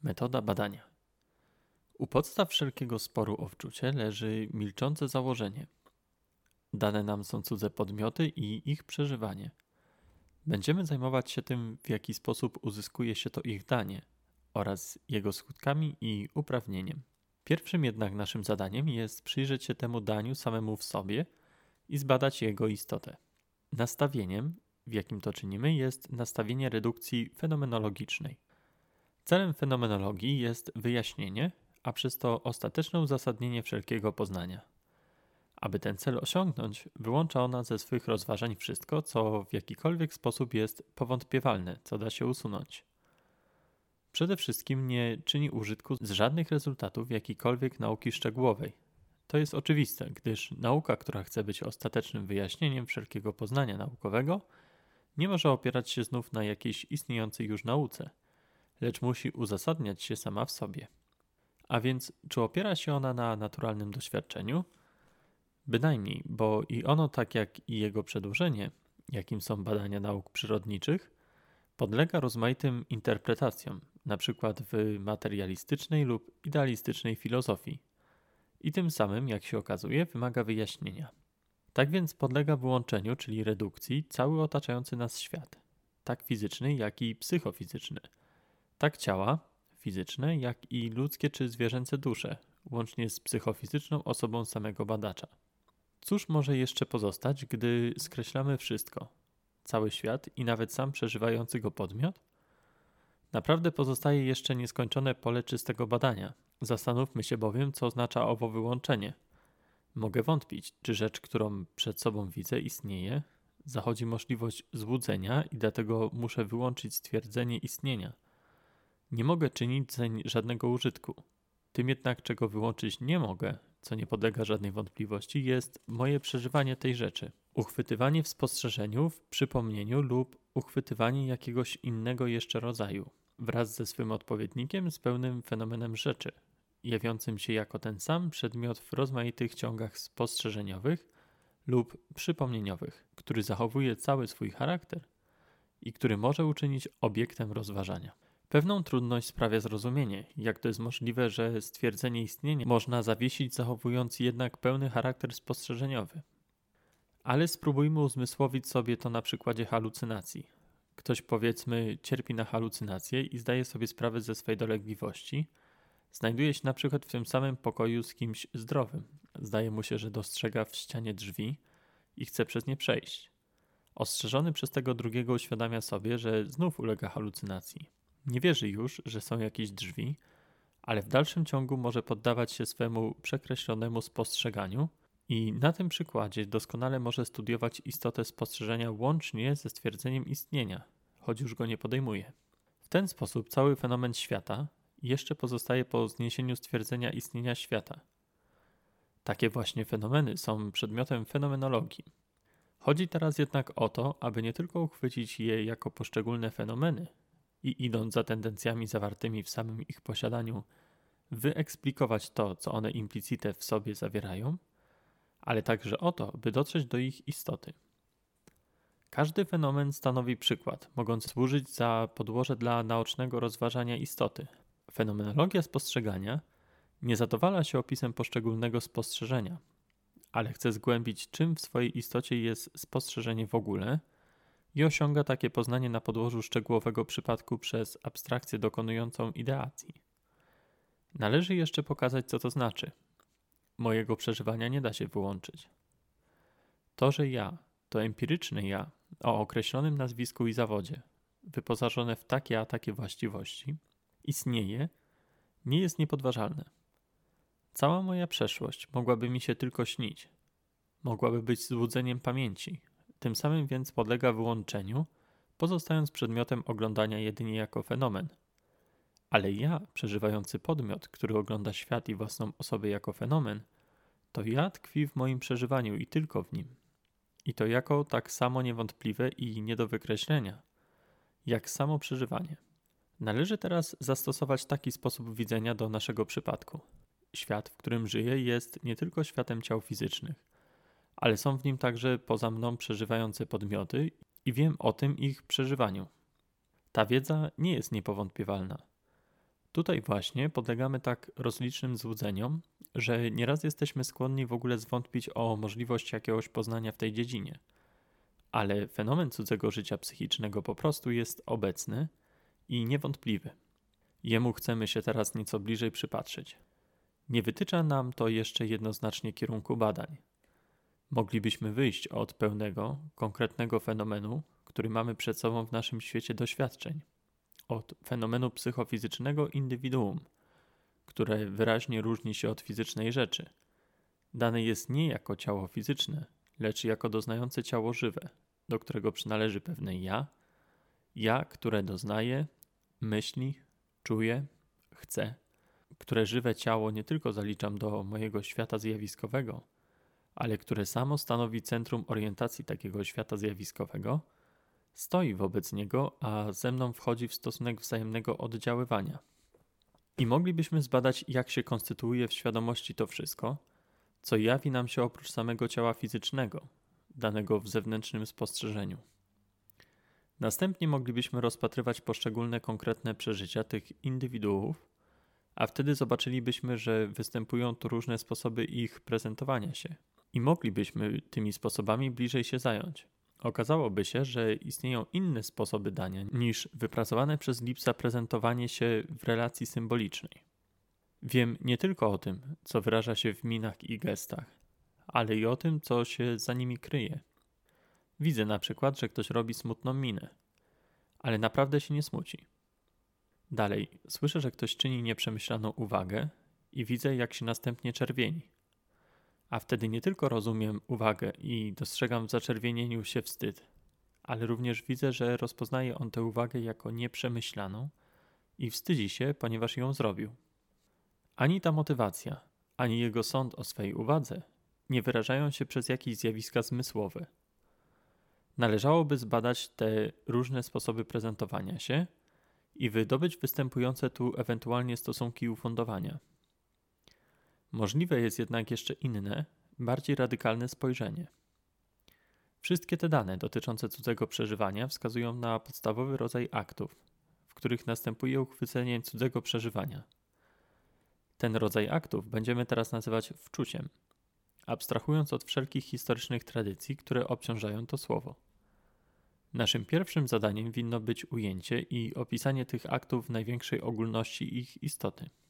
Metoda badania. U podstaw wszelkiego sporu o wczucie leży milczące założenie. Dane nam są cudze podmioty i ich przeżywanie. Będziemy zajmować się tym, w jaki sposób uzyskuje się to ich danie oraz jego skutkami i uprawnieniem. Pierwszym jednak naszym zadaniem jest przyjrzeć się temu daniu samemu w sobie i zbadać jego istotę. Nastawieniem, w jakim to czynimy, jest nastawienie redukcji fenomenologicznej. Celem fenomenologii jest wyjaśnienie, a przez to ostateczne uzasadnienie wszelkiego poznania. Aby ten cel osiągnąć, wyłącza ona ze swych rozważań wszystko, co w jakikolwiek sposób jest powątpiewalne, co da się usunąć. Przede wszystkim nie czyni użytku z żadnych rezultatów jakiejkolwiek nauki szczegółowej. To jest oczywiste, gdyż nauka, która chce być ostatecznym wyjaśnieniem wszelkiego poznania naukowego, nie może opierać się znów na jakiejś istniejącej już nauce, lecz musi uzasadniać się sama w sobie. A więc, czy opiera się ona na naturalnym doświadczeniu? Bynajmniej, bo i ono, tak jak i jego przedłużenie, jakim są badania nauk przyrodniczych, podlega rozmaitym interpretacjom, np. w materialistycznej lub idealistycznej filozofii. I tym samym, jak się okazuje, wymaga wyjaśnienia. Tak więc podlega wyłączeniu, czyli redukcji, cały otaczający nas świat, tak fizyczny, jak i psychofizyczny. Tak ciała fizyczne, jak i ludzkie czy zwierzęce dusze, łącznie z psychofizyczną osobą samego badacza. Cóż może jeszcze pozostać, gdy skreślamy wszystko, cały świat i nawet sam przeżywający go podmiot? Naprawdę pozostaje jeszcze nieskończone pole czystego badania. Zastanówmy się bowiem, co oznacza owo wyłączenie. Mogę wątpić, czy rzecz, którą przed sobą widzę, istnieje. Zachodzi możliwość złudzenia i dlatego muszę wyłączyć stwierdzenie istnienia. Nie mogę czynić zeń żadnego użytku. Tym jednak, czego wyłączyć nie mogę, co nie podlega żadnej wątpliwości, jest moje przeżywanie tej rzeczy. Uchwytywanie w spostrzeżeniu, w przypomnieniu lub uchwytywanie jakiegoś innego jeszcze rodzaju, wraz ze swym odpowiednikiem z pełnym fenomenem rzeczy, jawiącym się jako ten sam przedmiot w rozmaitych ciągach spostrzeżeniowych lub przypomnieniowych, który zachowuje cały swój charakter i który może uczynić obiektem rozważania. Pewną trudność sprawia zrozumienie, jak to jest możliwe, że stwierdzenie istnienia można zawiesić, zachowując jednak pełny charakter spostrzeżeniowy. Ale spróbujmy uzmysłowić sobie to na przykładzie halucynacji. Ktoś, powiedzmy, cierpi na halucynacje i zdaje sobie sprawę ze swej dolegliwości. Znajduje się na przykład w tym samym pokoju z kimś zdrowym. Zdaje mu się, że dostrzega w ścianie drzwi i chce przez nie przejść. Ostrzeżony przez tego drugiego uświadamia sobie, że znów ulega halucynacji. Nie wierzy już, że są jakieś drzwi, ale w dalszym ciągu może poddawać się swemu przekreślonemu spostrzeganiu i na tym przykładzie doskonale może studiować istotę spostrzeżenia łącznie ze stwierdzeniem istnienia, choć już go nie podejmuje. W ten sposób cały fenomen świata jeszcze pozostaje po zniesieniu stwierdzenia istnienia świata. Takie właśnie fenomeny są przedmiotem fenomenologii. Chodzi teraz jednak o to, aby nie tylko uchwycić je jako poszczególne fenomeny i idąc za tendencjami zawartymi w samym ich posiadaniu, wyeksplikować to, co one implicite w sobie zawierają, ale także o to, by dotrzeć do ich istoty. Każdy fenomen stanowi przykład, mogący służyć za podłoże dla naocznego rozważania istoty. Fenomenologia spostrzegania nie zadowala się opisem poszczególnego spostrzeżenia, ale chce zgłębić, czym w swojej istocie jest spostrzeżenie w ogóle i osiąga takie poznanie na podłożu szczegółowego przypadku przez abstrakcję dokonującą ideacji. Należy jeszcze pokazać, co to znaczy. Mojego przeżywania nie da się wyłączyć. To, że ja, to empiryczne ja, o określonym nazwisku i zawodzie, wyposażone w takie a takie właściwości, istnieje, nie jest niepodważalne. Cała moja przeszłość mogłaby mi się tylko śnić. Mogłaby być złudzeniem pamięci, tym samym więc podlega wyłączeniu, pozostając przedmiotem oglądania jedynie jako fenomen. Ale ja, przeżywający podmiot, który ogląda świat i własną osobę jako fenomen, to ja tkwi w moim przeżywaniu i tylko w nim. I to jako tak samo niewątpliwe i nie do wykreślenia, jak samo przeżywanie. Należy teraz zastosować taki sposób widzenia do naszego przypadku. Świat, w którym żyję, jest nie tylko światem ciał fizycznych, ale są w nim także poza mną przeżywające podmioty i wiem o tym ich przeżywaniu. Ta wiedza nie jest niepowątpiewalna. Tutaj właśnie podlegamy tak rozlicznym złudzeniom, że nieraz jesteśmy skłonni w ogóle zwątpić o możliwości jakiegoś poznania w tej dziedzinie. Ale fenomen cudzego życia psychicznego po prostu jest obecny i niewątpliwy. Jemu chcemy się teraz nieco bliżej przypatrzeć. Nie wytycza nam to jeszcze jednoznacznie kierunku badań. Moglibyśmy wyjść od pełnego, konkretnego fenomenu, który mamy przed sobą w naszym świecie doświadczeń. Od fenomenu psychofizycznego indywiduum, które wyraźnie różni się od fizycznej rzeczy. Dane jest nie jako ciało fizyczne, lecz jako doznające ciało żywe, do którego przynależy pewne ja, które doznaje, myśli, czuje, chce, które żywe ciało nie tylko zaliczam do mojego świata zjawiskowego, ale które samo stanowi centrum orientacji takiego świata zjawiskowego, stoi wobec niego, a ze mną wchodzi w stosunek wzajemnego oddziaływania. I moglibyśmy zbadać, jak się konstytuuje w świadomości to wszystko, co jawi nam się oprócz samego ciała fizycznego, danego w zewnętrznym spostrzeżeniu. Następnie moglibyśmy rozpatrywać poszczególne konkretne przeżycia tych indywiduów, a wtedy zobaczylibyśmy, że występują tu różne sposoby ich prezentowania się i moglibyśmy tymi sposobami bliżej się zająć. Okazałoby się, że istnieją inne sposoby dania niż wypracowane przez Lipsa prezentowanie się w relacji symbolicznej. Wiem nie tylko o tym, co wyraża się w minach i gestach, ale i o tym, co się za nimi kryje. Widzę na przykład, że ktoś robi smutną minę, ale naprawdę się nie smuci. Dalej, słyszę, że ktoś czyni nieprzemyślaną uwagę i widzę, jak się następnie czerwieni. A wtedy nie tylko rozumiem uwagę i dostrzegam w zaczerwienieniu się wstyd, ale również widzę, że rozpoznaje on tę uwagę jako nieprzemyślaną i wstydzi się, ponieważ ją zrobił. Ani ta motywacja, ani jego sąd o swej uwadze nie wyrażają się przez jakieś zjawiska zmysłowe. Należałoby zbadać te różne sposoby prezentowania się i wydobyć występujące tu ewentualnie stosunki ufundowania. Możliwe jest jednak jeszcze inne, bardziej radykalne spojrzenie. Wszystkie te dane dotyczące cudzego przeżywania wskazują na podstawowy rodzaj aktów, w których następuje uchwycenie cudzego przeżywania. Ten rodzaj aktów będziemy teraz nazywać wczuciem, abstrahując od wszelkich historycznych tradycji, które obciążają to słowo. Naszym pierwszym zadaniem winno być ujęcie i opisanie tych aktów w największej ogólności ich istoty.